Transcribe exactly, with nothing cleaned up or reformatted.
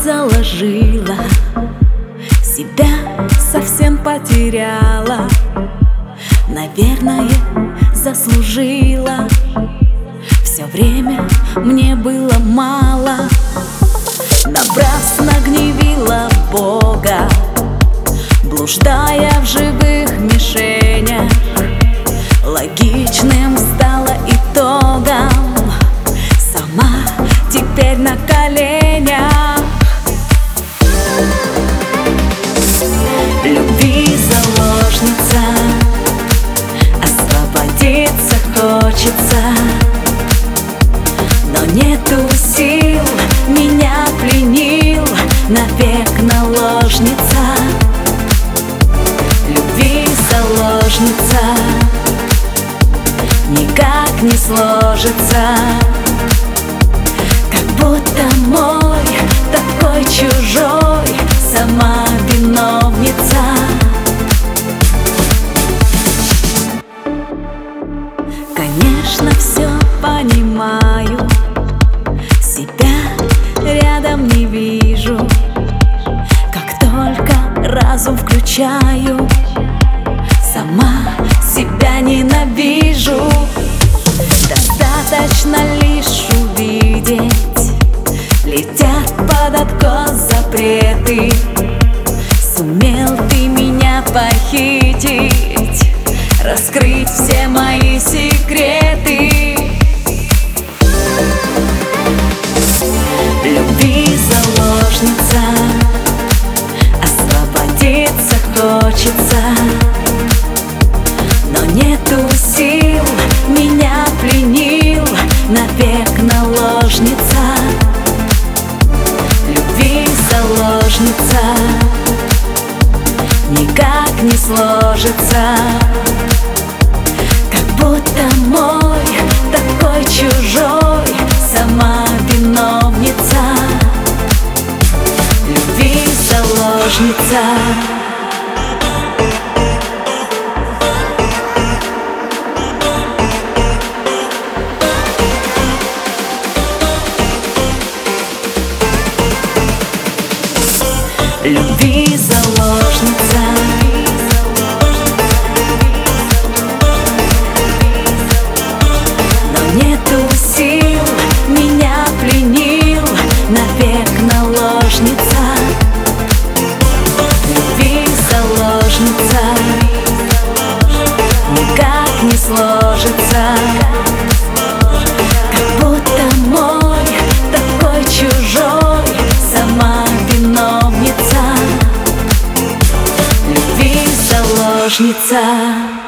заложила, себя совсем потеряла. Наверное, заслужила. Все время мне было мало. Напрасно гневила Бога, блуждая в живых мишенях. Логичным стало итогом сама теперь на коленях. Любви заложница, освободиться хочется, но нету сил, меня пленил навек наложница. Любви заложница, никак не сложится, как будто мой такой чужой, сама виновница. Конечно, все понимаю, себя рядом не вижу. Как только разум включаю, сама себя ненавижу. Достаточно лишь увидеть, летят под откос запреты. Сумел ты меня похитить, раскрыть все мои секреты. Любви заложница, освободиться хочется, но нету сил, меня пленил навек наложница. Любви заложница, никак не сложится, как будто мой такой чужой, сама виновница. Любви заложница. Любви заложница, но нету сил, меня пленил навек наложница. Любви заложница, никак не сложится, как будто мой такой чужой, сама виновница. Любви заложница.